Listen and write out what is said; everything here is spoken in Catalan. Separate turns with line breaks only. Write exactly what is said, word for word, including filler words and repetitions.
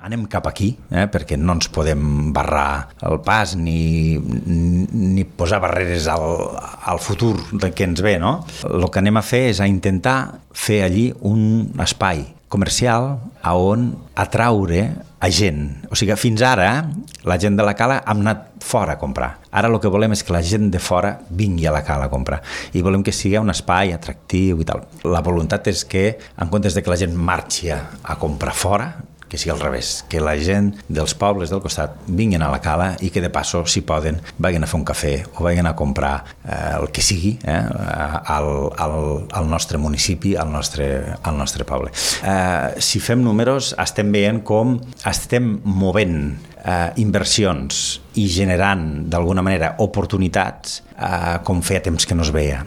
anem cap aquí, eh, perquè no ens podem barrar el pas ni, ni posar barreres al, al futur que ens ve, no? El que anem a fer és a intentar fer allí un espai comercial a on atraure a gent. O sigui, fins ara la gent de la Cala hem anat fora a comprar. Ara el que volem és que la gent de fora vingui a la Cala a comprar i volem que sigui un espai atractiu i tal. La voluntat és que, en comptes de que la gent marxi a comprar fora, que sigui al revés, que la gent dels pobles del costat vinguin a la Cala i que de passo, si poden, vagin a fer un cafè o vagin a comprar eh, el que sigui eh, al, al, al nostre municipi, al nostre, al nostre poble. Eh, si fem números, estem veient com estem movent eh, inversions i generant, d'alguna manera, oportunitats eh, com feia temps que no es veia.